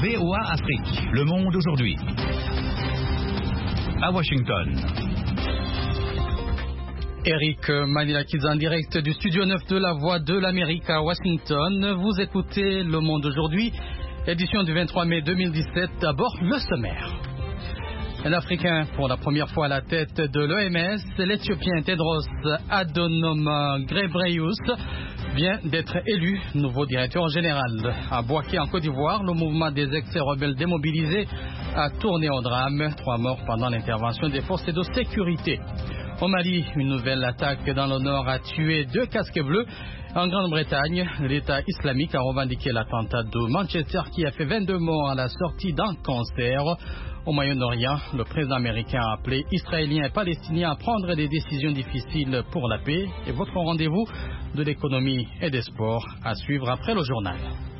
VOA Afrique. Le monde aujourd'hui. À Washington. Eric Manilakis en direct du studio 9 de la Voix de l'Amérique à Washington. Vous écoutez Le Monde aujourd'hui, édition du 23 mai 2017. D'abord, le sommaire. Un Africain pour la première fois à la tête de l'OMS, l'Éthiopien Tedros Adhanom Ghebreyesus vient d'être élu nouveau directeur général. À Bouaké, en Côte d'Ivoire, le mouvement des ex-rebelles démobilisés a tourné au drame. 3 morts pendant l'intervention des forces de sécurité. Au Mali, une nouvelle attaque dans le nord a tué 2 casques bleus. En Grande-Bretagne, l'État islamique a revendiqué l'attentat de Manchester qui a fait 22 morts à la sortie d'un concert. Au Moyen-Orient, le président américain a appelé Israéliens et Palestiniens à prendre des décisions difficiles pour la paix. Et votre rendez-vous de l'économie et des sports à suivre après le journal.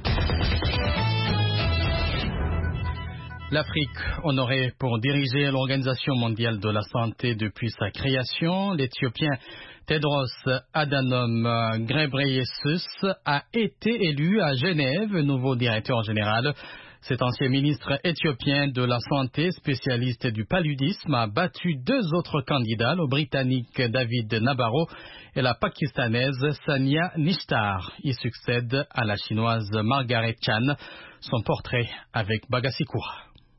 L'Afrique honorée pour diriger l'Organisation mondiale de la santé depuis sa création. L'Éthiopien Tedros Adhanom Ghebreyesus a été élu à Genève nouveau directeur général. Cet ancien ministre éthiopien de la Santé, spécialiste du paludisme, a battu 2 autres candidats, le Britannique David Nabarro et la Pakistanaise Sania Nishtar. Il succède à la Chinoise Margaret Chan. Son portrait avec Bagassi Koura.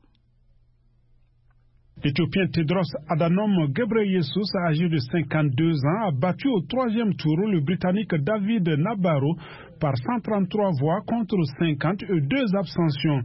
L'Éthiopien Tedros Adhanom Ghebreyesus, âgé de 52 ans, a battu au 3e tour le Britannique David Nabarro par 133 voix contre 50 et 2 abstentions.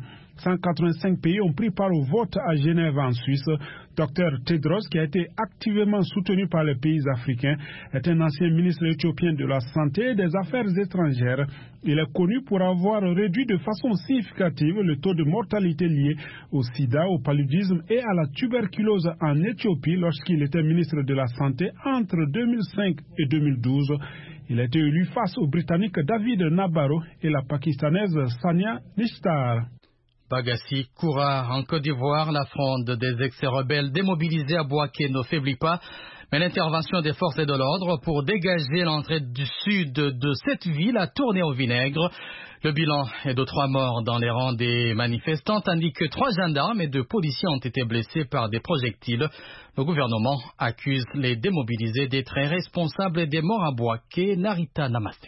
185 pays ont pris part au vote à Genève en Suisse. Dr Tedros, qui a été activement soutenu par les pays africains, est un ancien ministre éthiopien de la Santé et des Affaires étrangères. Il est connu pour avoir réduit de façon significative le taux de mortalité lié au sida, au paludisme et à la tuberculose en Éthiopie lorsqu'il était ministre de la Santé entre 2005 et 2012. Il a été élu face au Britannique David Nabarro et la Pakistanaise Sania Nishtar. Bagassi Koura, en Côte d'Ivoire, la fronde des ex-rebelles démobilisés à Bouaké ne faiblit pas, mais l'intervention des forces de l'ordre pour dégager l'entrée du sud de cette ville a tourné au vinaigre. Le bilan est de 3 morts dans les rangs des manifestants, tandis que 3 gendarmes et 2 policiers ont été blessés par des projectiles. Le gouvernement accuse les démobilisés d'être responsables des morts à Bouaké. Narita Namaste.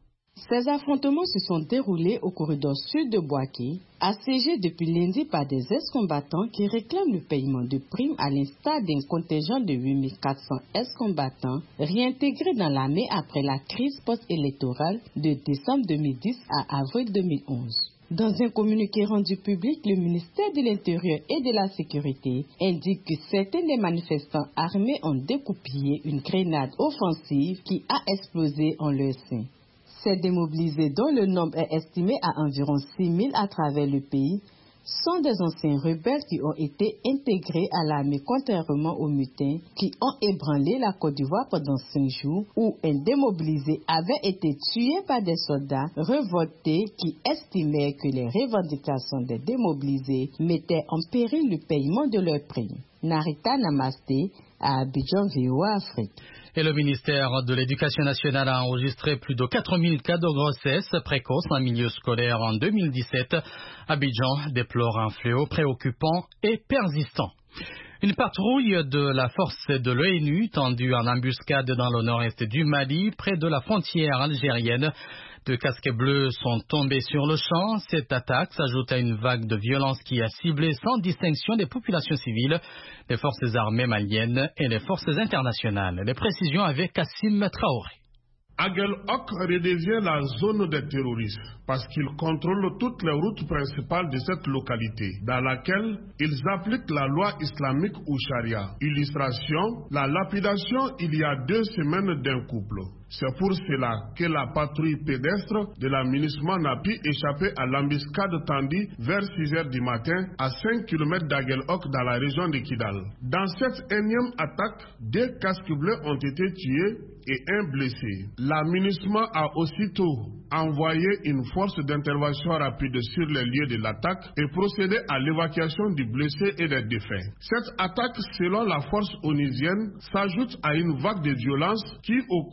Ces affrontements se sont déroulés au corridor sud de Bouaké, assiégé depuis lundi par des ex-combattants qui réclament le paiement de primes à l'instar d'un contingent de 8400 ex-combattants réintégrés dans l'armée après la crise post-électorale de décembre 2010 à avril 2011. Dans un communiqué rendu public, le ministère de l'Intérieur et de la Sécurité indique que certains des manifestants armés ont découpillé une grenade offensive qui a explosé en leur sein. Ces démobilisés, dont le nombre est estimé à environ 6 000 à travers le pays, sont des anciens rebelles qui ont été intégrés à l'armée contrairement aux mutins qui ont ébranlé la Côte d'Ivoire pendant 5 jours, où un démobilisé avait été tué par des soldats révoltés qui estimaient que les revendications des démobilisés mettaient en péril le paiement de leurs primes. Narita Namaste, à Abidjan, VOA Afrique. Et le ministère de l'Éducation nationale a enregistré plus de 4000 cas de grossesse précoce en milieu scolaire en 2017. Abidjan déplore un fléau préoccupant et persistant. Une patrouille de la force de l'ONU tendue en embuscade dans le nord-est du Mali, près de la frontière algérienne. 2 casques bleus sont tombés sur le champ. Cette attaque s'ajoute à une vague de violence qui a ciblé sans distinction des populations civiles, les forces armées maliennes et les forces internationales. Les précisions avec Kassim Traoré. Aguelhok redevient la zone des terroristes parce qu'ils contrôlent toutes les routes principales de cette localité dans laquelle ils appliquent la loi islamique ou charia. Illustration, la lapidation il y a 2 semaines d'un couple. C'est pour cela que la patrouille pédestre de la MINUSMA n'a pu échapper à l'embuscade tendue vers 6 heures du matin à 5 km d'Aguelhok dans la région de Kidal. Dans cette énième attaque, 2 casques bleus ont été tués et 1 blessé. La MINUSMA a aussitôt envoyé une force d'intervention rapide sur les lieux de l'attaque et procédé à l'évacuation du blessé et des défunts. Cette attaque, selon la force onusienne, s'ajoute à une vague de violence qui, au cours des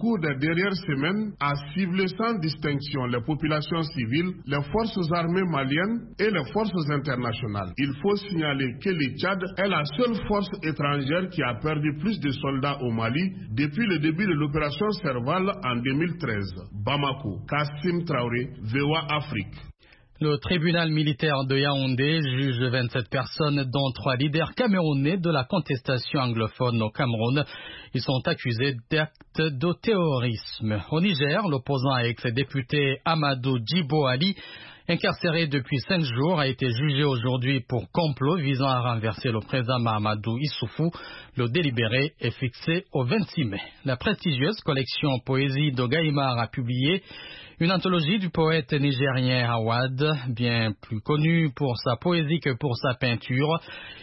dernières semaines a ciblé sans distinction les populations civiles, les forces armées maliennes et les forces internationales. Il faut signaler que le Tchad est la seule force étrangère qui a perdu plus de soldats au Mali depuis le début de l'opération Serval en 2013. Bamako, Kassim Traoré, VOA Afrique. Le tribunal militaire de Yaoundé juge 27 personnes, dont 3 leaders camerounais de la contestation anglophone au Cameroun. Ils sont accusés d'actes de terrorisme. Au Niger, l'opposant ex-député Amadou Djibo Ali, incarcéré depuis 5 jours, a été jugé aujourd'hui pour complot visant à renverser le président Mahamadou Issoufou. Le délibéré est fixé au 26 mai. La prestigieuse collection Poésie de Gaïmar a publié une anthologie du poète nigérien Awad, bien plus connu pour sa poésie que pour sa peinture.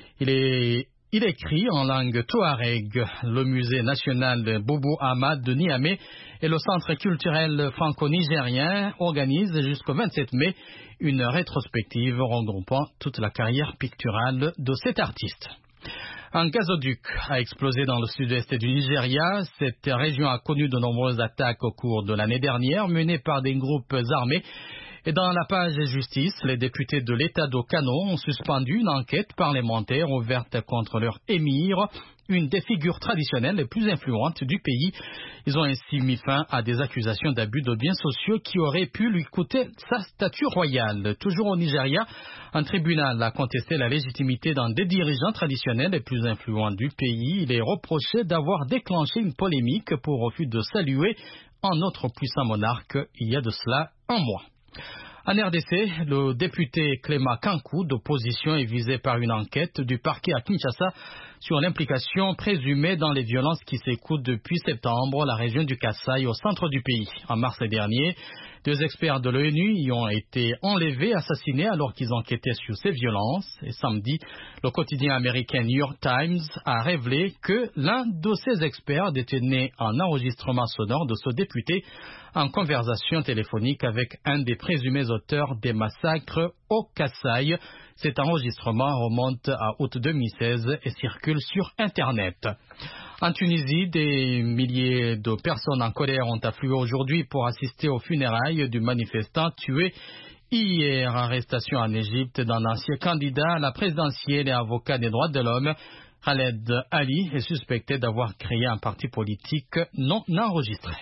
Il écrit en langue touareg. Le musée national de Boubou Ahmad de Niamey et le centre culturel franco-nigérien organisent jusqu'au 27 mai une rétrospective regroupant toute la carrière picturale de cet artiste. Un gazoduc a explosé dans le sud-est du Nigeria. Cette région a connu de nombreuses attaques au cours de l'année dernière menées par des groupes armés. Et dans la page justice, les députés de l'État de Kano ont suspendu une enquête parlementaire ouverte contre leur émir, une des figures traditionnelles les plus influentes du pays. Ils ont ainsi mis fin à des accusations d'abus de biens sociaux qui auraient pu lui coûter sa statue royale. Toujours au Nigeria, un tribunal a contesté la légitimité d'un des dirigeants traditionnels les plus influents du pays. Il est reproché d'avoir déclenché une polémique pour refus de saluer un autre puissant monarque il y a de cela un mois. En RDC, le député Clément Kankou d'opposition est visé par une enquête du parquet à Kinshasa sur l'implication présumée dans les violences qui s'écoulent depuis septembre la région du Kasaï au centre du pays. En mars dernier, 2 experts de l'ONU y ont été enlevés, assassinés alors qu'ils enquêtaient sur ces violences. Et samedi, le quotidien américain New York Times a révélé que l'un de ces experts détenait un enregistrement sonore de ce député en conversation téléphonique avec un des présumés auteurs des massacres au Kasaï. Cet enregistrement remonte à août 2016 et circule sur Internet. En Tunisie, des milliers de personnes en colère ont afflué aujourd'hui pour assister aux funérailles du manifestant tué hier. Arrestation en Égypte d'un ancien candidat à la présidentielle et avocat des droits de l'homme. Khaled Ali est suspecté d'avoir créé un parti politique non enregistré.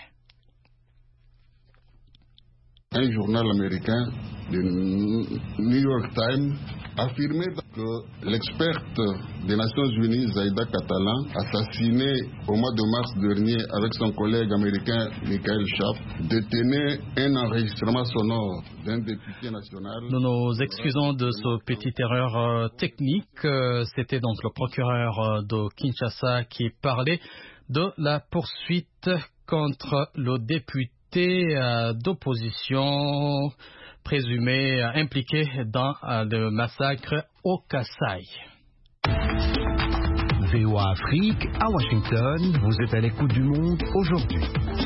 Un journal américain, le New York Times, affirmait que l'experte des Nations Unies, Zaïda Catalan, assassinée au mois de mars dernier avec son collègue américain Michael Schaaf, détenait un enregistrement sonore d'un député national. Nous nous excusons de ce petite erreur technique. C'était donc le procureur de Kinshasa qui parlait de la poursuite contre le député d'opposition présumé impliqué dans le massacre au Kasaï. VOA Afrique, à Washington, vous êtes à l'écoute du monde aujourd'hui.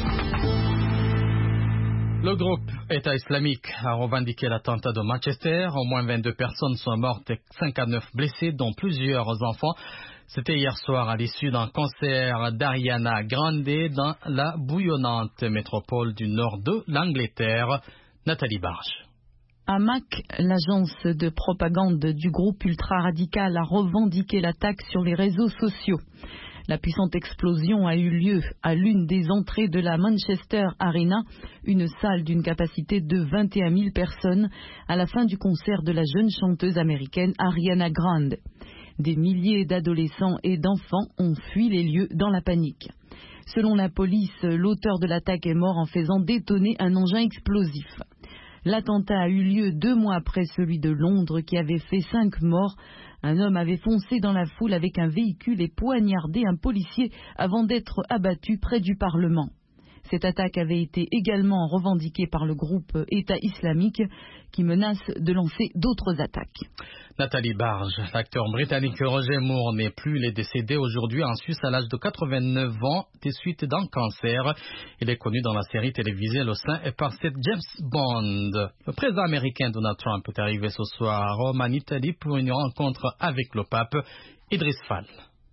Le groupe État islamique a revendiqué l'attentat de Manchester. Au moins 22 personnes sont mortes et 59 blessées, dont plusieurs enfants. C'était hier soir à l'issue d'un concert d'Ariana Grande dans la bouillonnante métropole du nord de l'Angleterre. Nathalie Barge. AMAC, l'agence de propagande du groupe ultra-radical, a revendiqué l'attaque sur les réseaux sociaux. La puissante explosion a eu lieu à l'une des entrées de la Manchester Arena, une salle d'une capacité de 21 000 personnes, à la fin du concert de la jeune chanteuse américaine Ariana Grande. Des milliers d'adolescents et d'enfants ont fui les lieux dans la panique. Selon la police, l'auteur de l'attaque est mort en faisant détonner un engin explosif. L'attentat a eu lieu 2 mois après celui de Londres qui avait fait 5 morts. Un homme avait foncé dans la foule avec un véhicule et poignardé un policier avant d'être abattu près du Parlement. Cette attaque avait été également revendiquée par le groupe État islamique qui menace de lancer d'autres attaques. Nathalie Barge, l'acteur britannique Roger Moore n'est plus. Il est décédé aujourd'hui en Suisse à l'âge de 89 ans des suites d'un cancer. Il est connu dans la série télévisée Le Saint et par cette James Bond. Le président américain Donald Trump est arrivé ce soir à Rome en Italie pour une rencontre avec le pape Idriss Fall.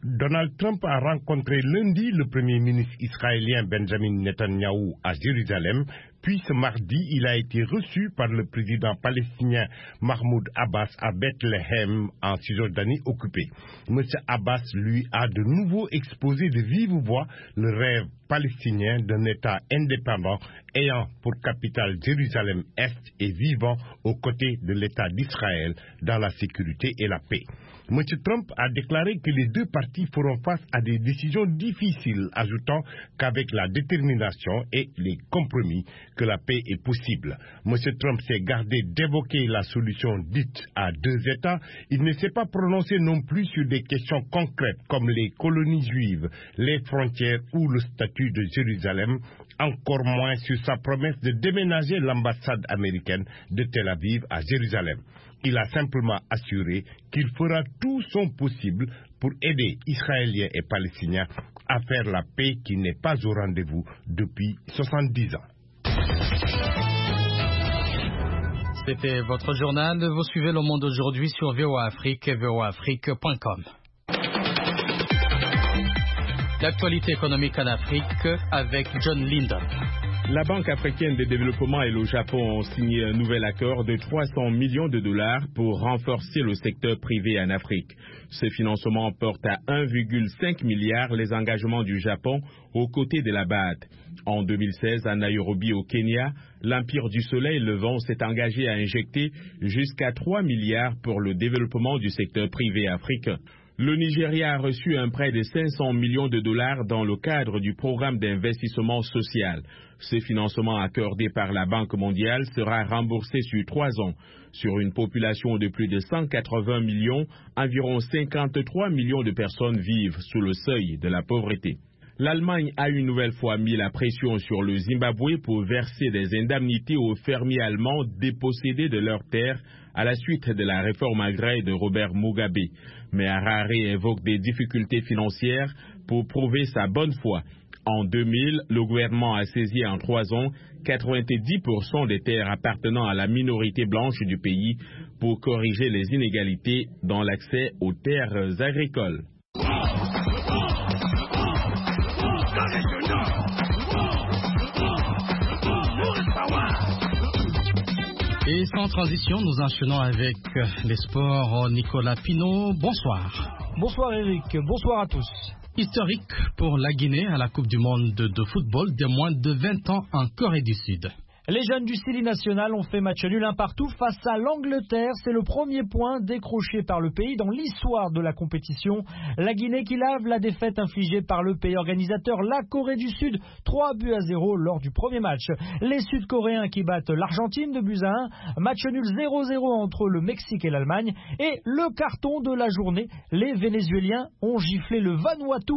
Donald Trump a rencontré lundi le premier ministre israélien Benjamin Netanyahou à Jérusalem, puis ce mardi, il a été reçu par le président palestinien Mahmoud Abbas à Bethléem, en Cisjordanie occupée. M. Abbas, lui, a de nouveau exposé de vive voix le rêve palestinien d'un État indépendant ayant pour capitale Jérusalem-Est et vivant aux côtés de l'État d'Israël dans la sécurité et la paix. M. Trump a déclaré que les deux parties feront face à des décisions difficiles, ajoutant qu'avec la détermination et les compromis, que la paix est possible. M. Trump s'est gardé d'évoquer la solution dite à deux États. Il ne s'est pas prononcé non plus sur des questions concrètes comme les colonies juives, les frontières ou le statut de Jérusalem, encore moins sur sa promesse de déménager l'ambassade américaine de Tel Aviv à Jérusalem. Il a simplement assuré qu'il fera tout son possible pour aider Israéliens et Palestiniens à faire la paix qui n'est pas au rendez-vous depuis 70 ans. C'était votre journal. Vous suivez Le Monde aujourd'hui sur VOA Afrique et voaafrique.com. L'actualité économique en Afrique avec John Linden. La Banque africaine de développement et le Japon ont signé un nouvel accord de 300 millions de dollars pour renforcer le secteur privé en Afrique. Ce financement porte à 1,5 milliard les engagements du Japon aux côtés de la BAD. En 2016, à Nairobi au Kenya, l'Empire du Soleil Levant s'est engagé à injecter jusqu'à 3 milliards pour le développement du secteur privé africain. Le Nigeria a reçu un prêt de 500 millions de dollars dans le cadre du programme d'investissement social. Ce financement accordé par la Banque mondiale sera remboursé sur 3 ans. Sur une population de plus de 180 millions, environ 53 millions de personnes vivent sous le seuil de la pauvreté. L'Allemagne a une nouvelle fois mis la pression sur le Zimbabwe pour verser des indemnités aux fermiers allemands dépossédés de leurs terres à la suite de la réforme agraire de Robert Mugabe. Mais Harare évoque des difficultés financières pour prouver sa bonne foi. En 2000, le gouvernement a saisi en 3 ans 90% des terres appartenant à la minorité blanche du pays pour corriger les inégalités dans l'accès aux terres agricoles. Et sans transition, nous enchaînons avec les sports. Nicolas Pinault, bonsoir. Bonsoir Eric, bonsoir à tous. Historique pour la Guinée à la Coupe du Monde de football des moins de 20 ans en Corée du Sud. Les jeunes du Sili National ont fait match nul un partout face à l'Angleterre. C'est le premier point décroché par le pays dans l'histoire de la compétition. La Guinée qui lave la défaite infligée par le pays organisateur, la Corée du Sud, 3-0 lors du premier match. Les Sud-Coréens qui battent l'Argentine 2-1. Match nul 0-0 entre le Mexique et l'Allemagne. Et le carton de la journée, les Vénézuéliens ont giflé le Vanuatu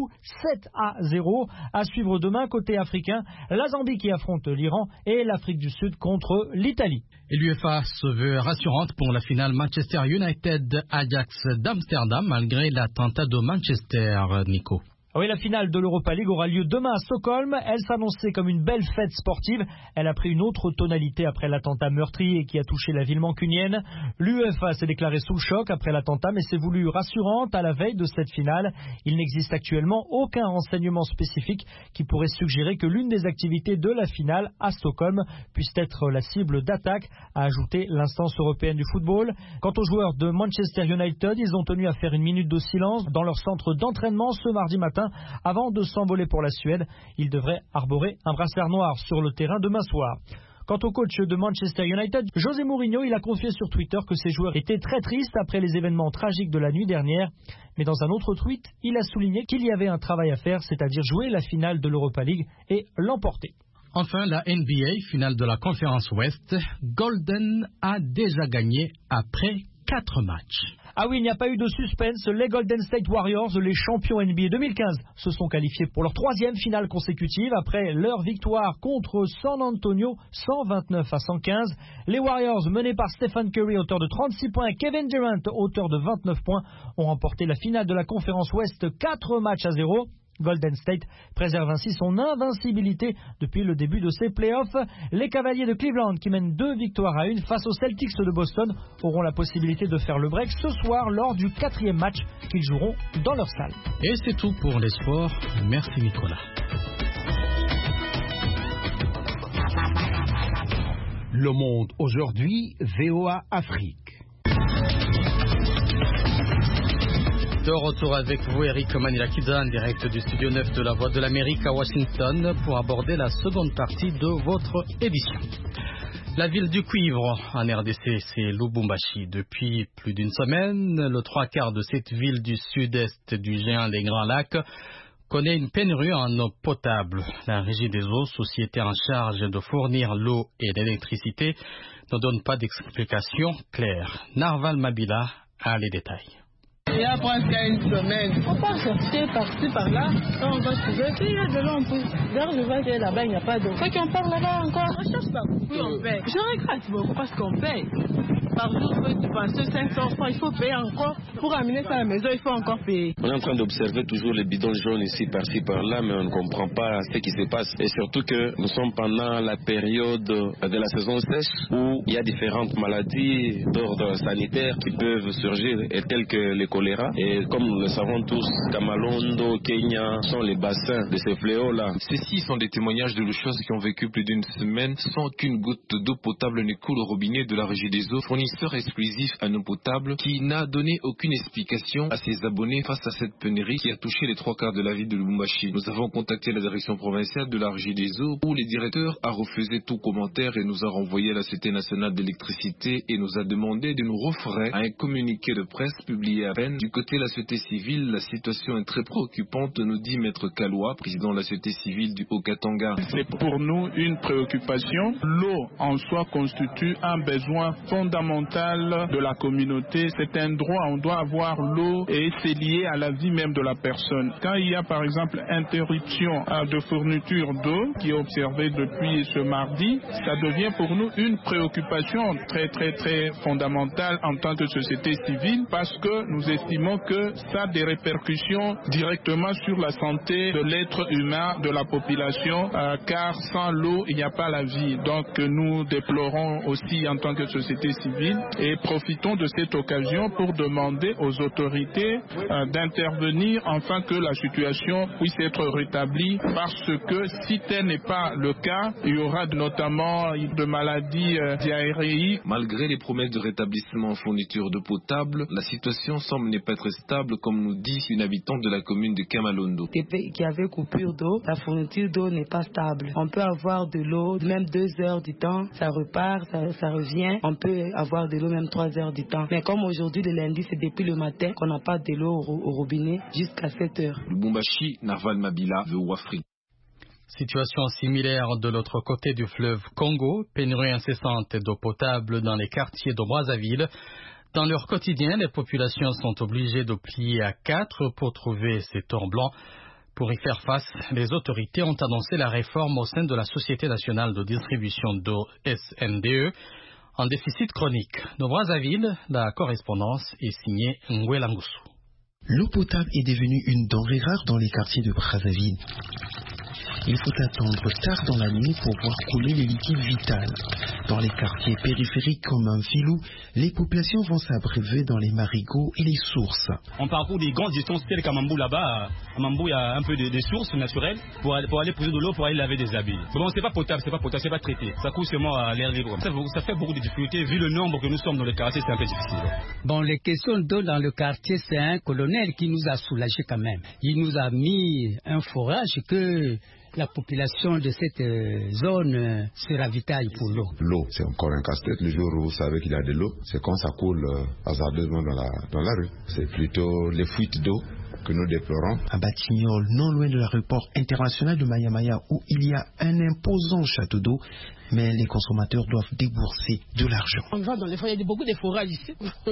7-0. À suivre demain côté africain, la Zambie qui affronte l'Iran et l'Afrique du Sud contre l'Italie. Et l'UEFA se veut rassurante pour la finale Manchester United-Ajax d'Amsterdam malgré l'attentat de Manchester, Nico. Oui, la finale de l'Europa League aura lieu demain à Stockholm. Elle s'annonçait comme une belle fête sportive. Elle a pris une autre tonalité après l'attentat meurtrier qui a touché la ville mancunienne. L'UEFA s'est déclarée sous le choc après l'attentat, mais s'est voulue rassurante à la veille de cette finale. Il n'existe actuellement aucun renseignement spécifique qui pourrait suggérer que l'une des activités de la finale à Stockholm puisse être la cible d'attaque, a ajouté l'instance européenne du football. Quant aux joueurs de Manchester United, ils ont tenu à faire une minute de silence dans leur centre d'entraînement ce mardi matin avant de s'envoler pour la Suède. Ils devraient arborer un brassard noir sur le terrain demain soir. Quant au coach de Manchester United, José Mourinho, il a confié sur Twitter que ses joueurs étaient très tristes après les événements tragiques de la nuit dernière. Mais dans un autre tweet, il a souligné qu'il y avait un travail à faire, c'est-à-dire jouer la finale de l'Europa League et l'emporter. Enfin, la NBA, finale de la conférence Ouest, Golden a déjà gagné après 4 matchs. Ah oui, il n'y a pas eu de suspense. Les Golden State Warriors, les champions NBA 2015, se sont qualifiés pour leur 3e finale consécutive après leur victoire contre San Antonio 129-115. Les Warriors, menés par Stephen Curry, auteur de 36 points, et Kevin Durant, auteur de 29 points, ont remporté la finale de la conférence Ouest 4 matchs à 0. Golden State préserve ainsi son invincibilité depuis le début de ses playoffs. Les Cavaliers de Cleveland, qui mènent 2-1 face aux Celtics de Boston, auront la possibilité de faire le break ce soir lors du 4e match qu'ils joueront dans leur salle. Et c'est tout pour les sports. Merci Nicolas. Le Monde aujourd'hui, VOA Afrique. De retour avec vous, Eric Manilakidza, en direct du studio 9 de la Voix de l'Amérique à Washington, pour aborder la seconde partie de votre édition. La ville du cuivre en RDC, c'est Lubumbashi. Depuis plus d'une semaine, le 3/4 de cette ville du sud-est du géant des Grands Lacs connaît une pénurie en eau potable. La Régie des eaux, société en charge de fournir l'eau et l'électricité, ne donne pas d'explication claire. Narval Mabila a les détails. Il y a presque une semaine. On part chercher par-ci, par-là. Quand on va trouver, il y a de l'eau en plus. D'ailleurs, je vois que là-bas, il n'y a pas d'eau. Faut qu'on part là-bas encore. On cherche pas beaucoup, on paye. Je regrette beaucoup parce qu'on paye. Par jour, il faut dépenser 500 francs. Il faut payer encore. Pour amener ça à la maison, il faut encore payer. On est en train d'observer toujours les bidons jaunes ici, par-ci, par-là, mais on ne comprend pas ce qui se passe. Et surtout que nous sommes pendant la période de la saison sèche où il y a différentes maladies d'ordre sanitaire qui peuvent surgir, et telles que les choléra. Et comme nous le savons tous, Kamalondo, Kenya sont les bassins de ces fléaux-là. Ceux-ci sont des témoignages de loucheuses qui ont vécu plus d'une semaine sans qu'une goutte d'eau potable ne coule au robinet de la Régie des eaux, fournisseur exclusif à l'eau potable, qui n'a donné aucune explication à ses abonnés face à cette pénurie qui a touché les 3/4 de la ville de Lubumbashi. Nous avons contacté la direction provinciale de la Régie des eaux, où le directeur a refusé tout commentaire et nous a renvoyé à la Société nationale d'électricité et nous a demandé de nous référer à un communiqué de presse publié à peine. Du côté de la société civile, la situation est très préoccupante, nous dit Maître Kaloua, président de la société civile du Haut-Katanga. C'est pour nous une préoccupation. L'eau en soi constitue un besoin fondamental de la communauté. C'est un droit, on doit avoir l'eau et c'est lié à la vie même de la personne. Quand il y a par exemple interruption de fourniture d'eau qui est observée depuis ce mardi, ça devient pour nous une préoccupation très fondamentale en tant que société civile parce que nous estimons que ça a des répercussions directement sur la santé de l'être humain, de la population, car sans l'eau, il n'y a pas la vie. Donc nous déplorons aussi en tant que société civile et profitons de cette occasion pour demander aux autorités d'intervenir afin que la situation puisse être rétablie parce que si tel n'est pas le cas, il y aura notamment de maladies diarrhéiques. Malgré les promesses de rétablissement en fourniture d'eau potable, la situation semble ne pas être stable, comme nous dit une habitante de la commune de Kamalondo. Qui avait coupure d'eau, la fourniture d'eau n'est pas stable. On peut avoir de l'eau, même 2 heures du temps, ça repart, ça revient. On peut avoir de l'eau même 3 heures du temps. Mais comme aujourd'hui, le lundi, c'est depuis le matin qu'on n'a pas de l'eau au robinet jusqu'à 7 heures. Lubumbashi, Narval Mabila, VOA. Situation similaire de l'autre côté du fleuve Congo, pénurie incessante d'eau potable dans les quartiers de Brazzaville. Dans leur quotidien, les populations sont obligées de plier à 4 pour trouver ces torrents blancs. Pour y faire face, les autorités ont annoncé la réforme au sein de la Société nationale de distribution d'eau SNDE en déficit chronique. De Brazzaville, la correspondance est signée Ngwelangusu. L'eau potable est devenue une denrée rare dans les quartiers de Brazzaville. Il faut attendre tard dans la nuit pour voir couler les liquides vitaux. Dans les quartiers périphériques comme Mfilou, les populations vont s'abreuver dans les marigots et les sources. On parcourt des grandes distances telles qu'à Mambou là-bas. À Mambou, il y a un peu des sources naturelles pour aller poser de l'eau pour aller laver des habits. Mais bon, c'est pas potable, c'est pas traité. Ça coule seulement à l'air libre. Ça fait beaucoup de difficultés. Vu le nombre que nous sommes dans le quartier, c'est un peu difficile. Bon, les questions d'eau dans le quartier, c'est un colonel qui nous a soulagés quand même. Il nous a mis un forage que la population de cette zone se ravitaille pour l'eau. L'eau, c'est encore un casse-tête. Le jour où vous savez qu'il y a de l'eau, c'est quand ça coule hasardeusement dans la rue. C'est plutôt les fuites d'eau que nous déplorons. À Batignolles, non loin de l'aéroport international de Mayamaya, où il y a un imposant château d'eau, mais les consommateurs doivent débourser de l'argent. On va dans les forages, il y a beaucoup de forages ici.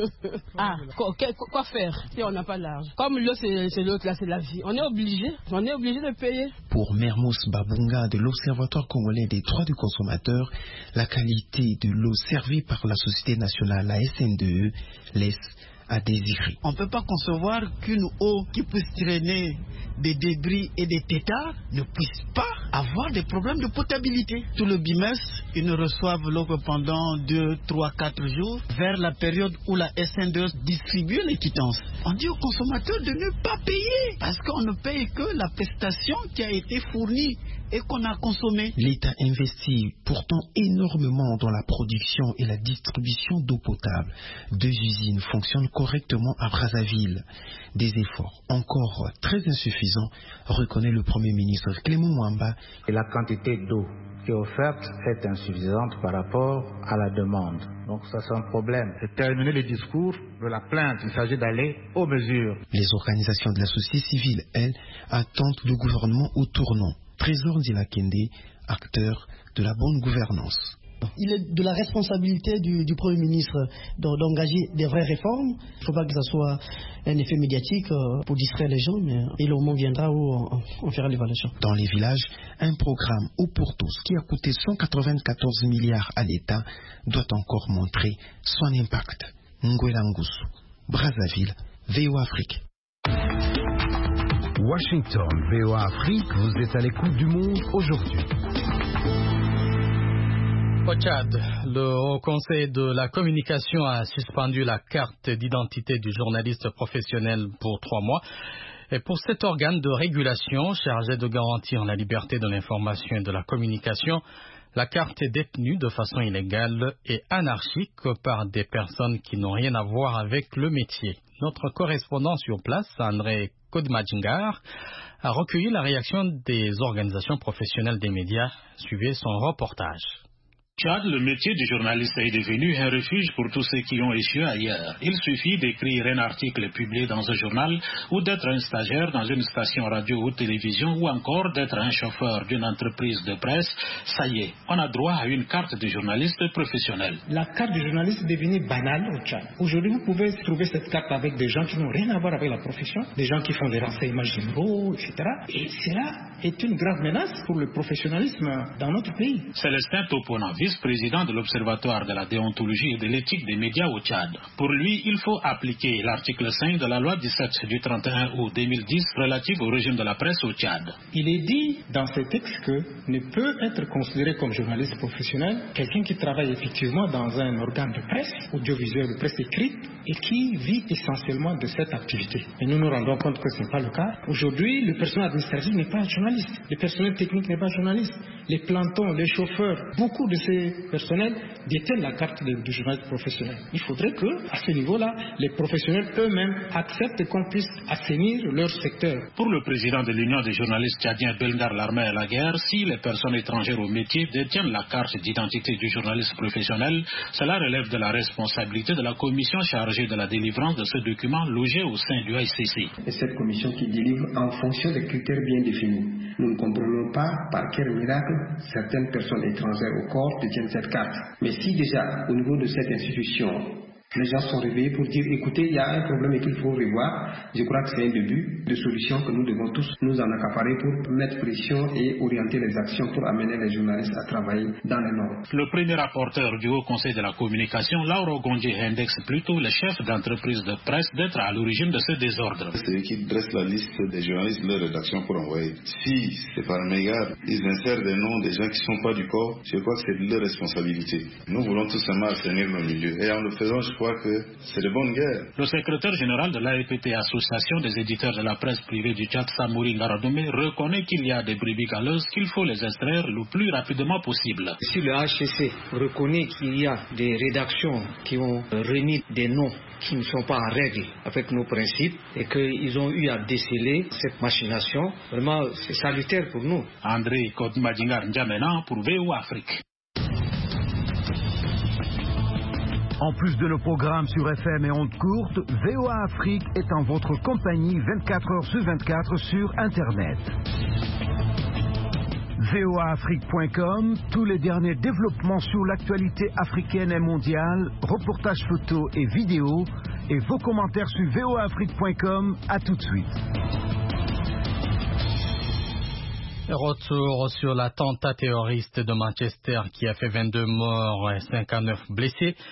Quoi faire si on n'a pas d'argent? Comme l'eau, c'est l'autre, là, c'est la vie. On est obligé de payer. Pour Mermous Babunga de l'Observatoire congolais des droits du consommateur, la qualité de l'eau servie par la Société nationale, la SNDE, laisse à désirer. On ne peut pas concevoir qu'une eau qui puisse traîner des débris et des têtards ne puisse pas avoir des problèmes de potabilité. Tout le bimestre, ils ne reçoivent l'eau que pendant 2, 3, 4 jours, vers la période où la SN2 distribue les quittances. On dit aux consommateurs de ne pas payer, parce qu'on ne paye que la prestation qui a été fournie et qu'on a consommé. L'État investit pourtant énormément dans la production et la distribution d'eau potable. 2 usines fonctionnent correctement à Brazzaville. Des efforts encore très insuffisants, reconnaît le Premier ministre Clément Mwamba. Et la quantité d'eau qui est offerte est insuffisante par rapport à la demande. Donc ça c'est un problème. C'est terminer le discours de la plainte. Il s'agit d'aller aux mesures. Les organisations de la société civile, elles, attendent le gouvernement au tournant. Trésor Ndila-Kende, acteur de la bonne gouvernance. Il est de la responsabilité du Premier ministre d'engager des vraies réformes. Il ne faut pas que ça soit un effet médiatique pour distraire les gens, mais le moment viendra où on fera l'évaluation. Dans les villages, un programme Eau pour tous qui a coûté 194 milliards à l'État doit encore montrer son impact. Nguela Ngusu, Brazzaville, VOA Afrique. Washington, VOA Afrique, vous êtes à l'écoute du monde aujourd'hui. Au Tchad, le Haut Conseil de la communication a suspendu la carte d'identité du journaliste professionnel pour 3 mois. Et pour cet organe de régulation chargé de garantir la liberté de l'information et de la communication, la carte est détenue de façon illégale et anarchique par des personnes qui n'ont rien à voir avec le métier. Notre correspondant sur place, André Kodmadjingar, a recueilli la réaction des organisations professionnelles des médias. Suivez son reportage. Tchad, le métier du journaliste est devenu un refuge pour tous ceux qui ont échoué ailleurs. Il suffit d'écrire un article publié dans un journal ou d'être un stagiaire dans une station radio ou télévision ou encore d'être un chauffeur d'une entreprise de presse. Ça y est, on a droit à une carte de journaliste professionnel. La carte de journaliste est devenue banale au Tchad. Aujourd'hui, vous pouvez trouver cette carte avec des gens qui n'ont rien à voir avec la profession, des gens qui font des renseignements généraux, etc. Et cela est une grave menace pour le professionnalisme dans notre pays. Célestin Topona, vice-président de l'Observatoire de la déontologie et de l'éthique des médias au Tchad. Pour lui, il faut appliquer l'article 5 de la loi 17 du 31 août 2010 relative au régime de la presse au Tchad. Il est dit dans ce texte que ne peut être considéré comme journaliste professionnel quelqu'un qui travaille effectivement dans un organe de presse, audiovisuel, de presse écrite, et qui vit essentiellement de cette activité. Et nous nous rendons compte que ce n'est pas le cas. Aujourd'hui, le personnel administratif n'est pas journaliste, le personnel technique n'est pas journaliste, les plantons, les chauffeurs, beaucoup de ces personnels détiennent la carte de journaliste professionnel. Il faudrait que, à ce niveau-là, les professionnels eux-mêmes acceptent qu'on puisse assainir leur secteur. Pour le président de l'Union des journalistes tchadiens Belndar Larmé Laguerre, si les personnes étrangères au métier détiennent la carte d'identité du journaliste professionnel, cela relève de la responsabilité de la commission chargée de la délivrance de ce document logé au sein du ICC. Et cette commission qui délivre en fonction des critères bien définis. Nous ne comprenons pas par quel miracle certaines personnes étrangères au corps détiennent cette carte. Mais si déjà, au niveau de cette institution, les gens sont réveillés pour dire, écoutez, il y a un problème et qu'il faut revoir, je crois que c'est un début de solution que nous devons tous nous en accaparer pour mettre pression et orienter les actions pour amener les journalistes à travailler dans les normes. Le premier rapporteur du Haut Conseil de la communication, Lauro Gondje, indexe plutôt les chefs d'entreprise de presse d'être à l'origine de ce désordre. C'est eux qui dressent la liste des journalistes de leur rédaction pour envoyer. Si c'est par mégarde, ils insèrent des noms des gens qui ne sont pas du corps, je crois que c'est de leur responsabilité. Nous voulons tout simplement assainir le milieu. Et en le faisant, je crois que c'est de bonne guerre. Le secrétaire général de l'AEPT, Association des éditeurs de la presse privée du Tchad, Samouri Ngaradome, reconnaît qu'il y a des brebis galeuses qu'il faut les extraire le plus rapidement possible. Si le HCC reconnaît qu'il y a des rédactions qui ont remis des noms qui ne sont pas en règle avec nos principes et qu'ils ont eu à déceler cette machination, vraiment c'est salutaire pour nous. André Kodmadjingar N'Djamena pour VOA Afrique. En plus de nos programmes sur FM et ondes courtes, VOA Afrique est en votre compagnie 24 heures sur 24 sur Internet. voaafrique.com, tous les derniers développements sur l'actualité africaine et mondiale, reportages photos et vidéos, et vos commentaires sur voaafrique.com. À tout de suite. Retour sur l'attentat terroriste de Manchester qui a fait 22 morts et 59 blessés.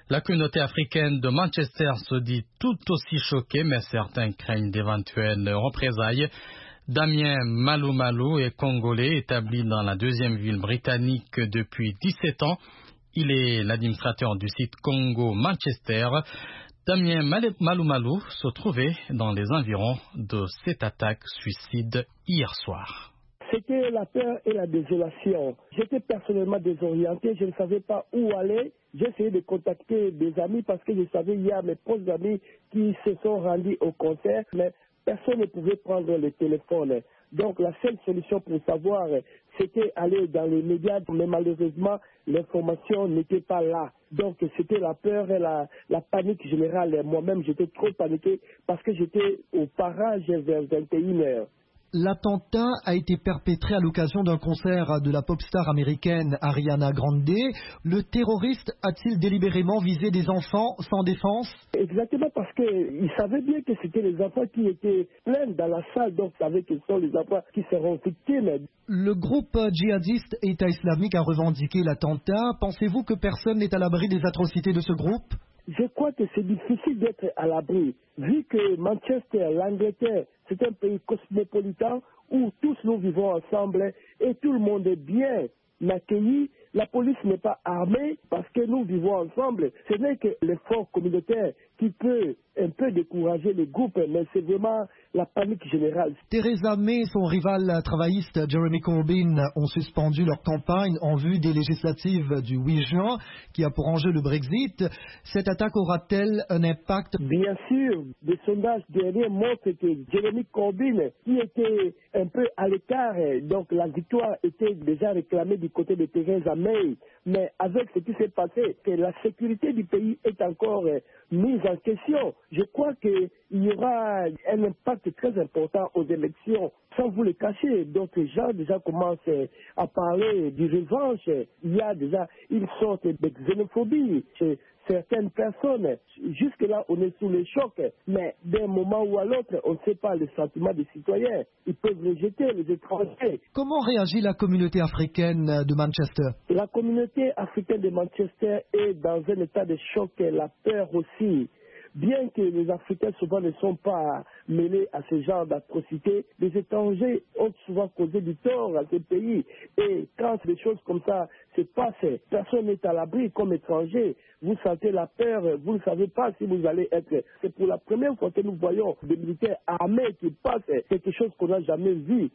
La communauté africaine de Manchester se dit tout aussi choquée, mais certains craignent d'éventuelles représailles. Damien Malou est congolais, établi dans la deuxième ville britannique depuis 17 ans. Il est l'administrateur du site Congo Manchester. Damien Malou se trouvait dans les environs de cette attaque suicide hier soir. C'était la peur et la désolation. J'étais personnellement désorienté, je ne savais pas où aller. J'ai essayé de contacter des amis parce que je savais qu'il y a mes proches amis qui se sont rendus au concert, mais personne ne pouvait prendre le téléphone. Donc la seule solution pour savoir, c'était aller dans les médias, mais malheureusement, l'information n'était pas là. Donc c'était la peur et la panique générale. Moi-même, j'étais trop paniqué parce que j'étais au parage vers 21h. L'attentat a été perpétré à l'occasion d'un concert de la pop star américaine Ariana Grande. Le terroriste a-t-il délibérément visé des enfants sans défense? Exactement, parce qu'il savait bien que c'était les enfants qui étaient pleins dans la salle, donc il savait que ce sont les enfants qui seront victimes. Le groupe djihadiste État islamique a revendiqué l'attentat. Pensez-vous que personne n'est à l'abri des atrocités de ce groupe? Je crois que c'est difficile d'être à l'abri, vu que Manchester, l'Angleterre, c'est un pays cosmopolitain où tous nous vivons ensemble et tout le monde est bien accueilli. La police n'est pas armée parce que nous vivons ensemble. Ce n'est que l'effort communautaire qui peut un peu décourager les groupes, mais c'est vraiment la panique générale. Theresa May et son rival travailliste Jeremy Corbyn ont suspendu leur campagne en vue des législatives du 8 juin qui a pour enjeu le Brexit. Cette attaque aura-t-elle un impact? Bien sûr, des sondages derniers montrent que Jeremy Corbyn, qui était un peu à l'écart, donc la victoire était déjà réclamée du côté de Theresa May. Mais avec ce qui s'est passé, que la sécurité du pays est encore mise en question, je crois qu'il y aura un impact très important aux élections. Sans vous le cacher, d'autres gens déjà commencent à parler du revanche. Il y a déjà une sorte de xénophobie chez certaines personnes. Jusque-là, on est sous le choc, mais d'un moment ou à l'autre, on ne sait pas le sentiment des citoyens. Ils peuvent rejeter les étrangers. Comment réagit la communauté africaine de Manchester? La communauté africaine de Manchester est dans un état de choc et la peur aussi. Bien que les Africains souvent ne sont pas mêlés à ce genre d'atrocités, les étrangers ont souvent causé du tort à ce pays. Et quand des choses comme ça se passent, personne n'est à l'abri comme étranger. Vous sentez la peur, vous ne savez pas si vous allez être. C'est pour la première fois que nous voyons des militaires armés qui passent, quelque chose qu'on n'a jamais vu.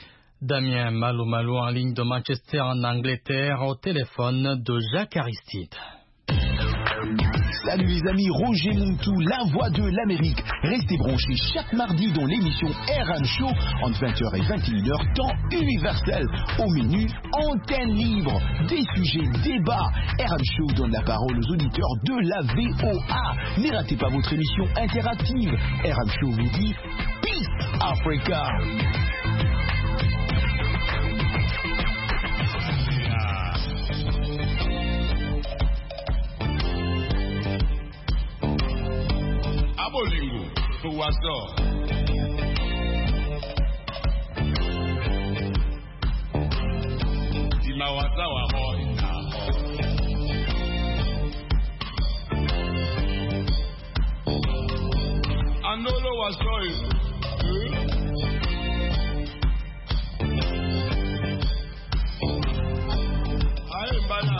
Damien Malou en ligne de Manchester en Angleterre au téléphone de Jacques Aristide. Salut les amis, Roger Montou, la voix de l'Amérique. Restez branchés chaque mardi dans l'émission RM Show entre 20h et 21h, temps universel. Au menu, antenne libre, des sujets, débats. RM Show donne la parole aux auditeurs de la VOA. Ne ratez pas votre émission interactive. RM Show vous dit Peace Africa. Abolingo, Tuwaso. Timawasa wa ho ina ho. Anolo waso. Aye bana.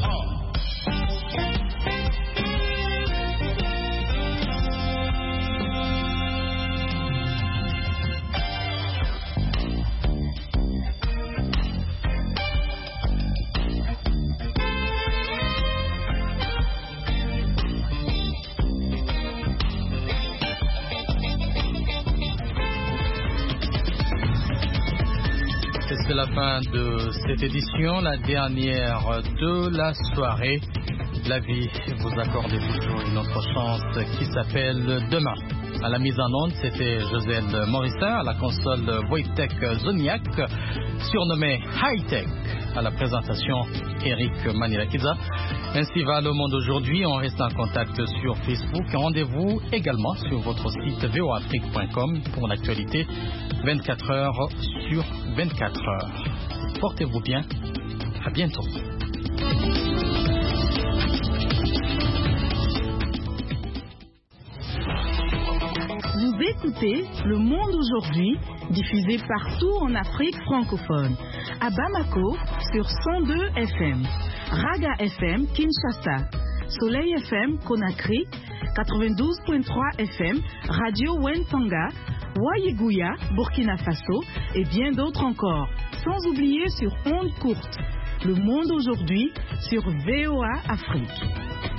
C'est la fin de cette édition, la dernière de la soirée. La vie vous accorde toujours une autre chance qui s'appelle demain. À la mise en onde, c'était Joselle Morissin, à la console Wojtek Zoniak, surnommé High Tech. À la présentation, Eric Manilakiza. Ainsi va le monde aujourd'hui. On reste en contact sur Facebook. Rendez-vous également sur votre site voafrique.com pour l'actualité 24 heures sur 24 heures. Portez-vous bien. À bientôt. Vous écoutez Le Monde aujourd'hui, diffusé partout en Afrique francophone. À Bamako, sur 102 FM. Raga FM, Kinshasa. Soleil FM, Conakry. 92.3 FM, Radio Wentanga. Wayiguya, Burkina Faso. Et bien d'autres encore. Sans oublier sur ondes courtes. Le Monde aujourd'hui, sur VOA Afrique.